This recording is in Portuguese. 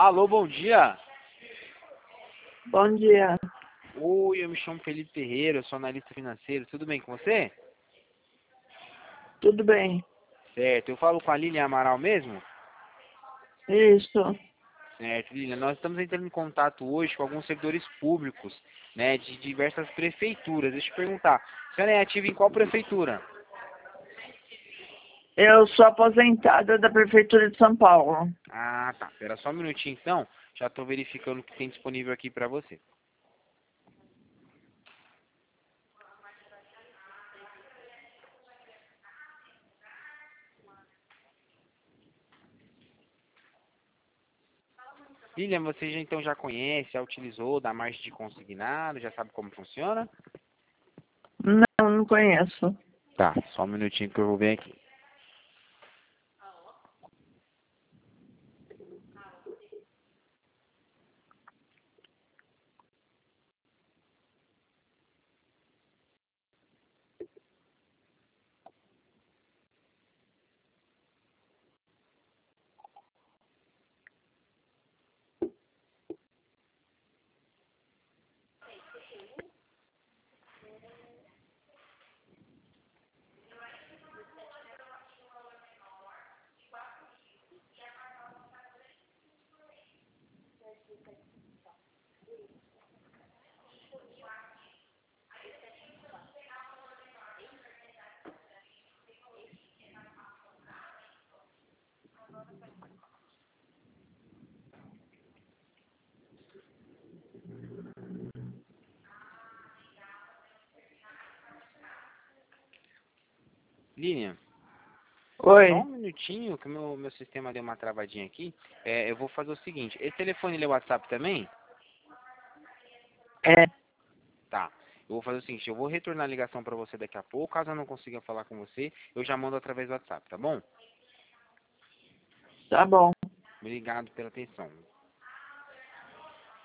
Alô, bom dia. Bom dia. Oi, eu me chamo Felipe Ferreira, eu sou analista financeiro. Tudo bem com você? Tudo bem? Certo, eu falo com a Lilian Amaral mesmo? Isso. Certo, Lilian, nós estamos entrando em contato hoje com alguns servidores públicos, né, de diversas prefeituras. Deixa eu te perguntar, a senhora é ativa em qual prefeitura? Eu sou aposentada da Prefeitura de São Paulo. Ah, tá. Espera só um minutinho então, já estou verificando o que tem disponível aqui para você. Lilian, você já, então já conhece, já utilizou da margem de consignado, já sabe como funciona? Não conheço. Tá, só um minutinho que eu vou ver aqui. Lilian, só Oi. um minutinho que o meu sistema deu uma travadinha aqui. Eu vou fazer o seguinte, esse telefone ele é WhatsApp também? É. Tá. Eu vou fazer o seguinte, eu vou retornar a ligação para você daqui a pouco. Caso eu não consiga falar com você, eu já mando através do WhatsApp, tá bom? Tá bom. Obrigado pela atenção.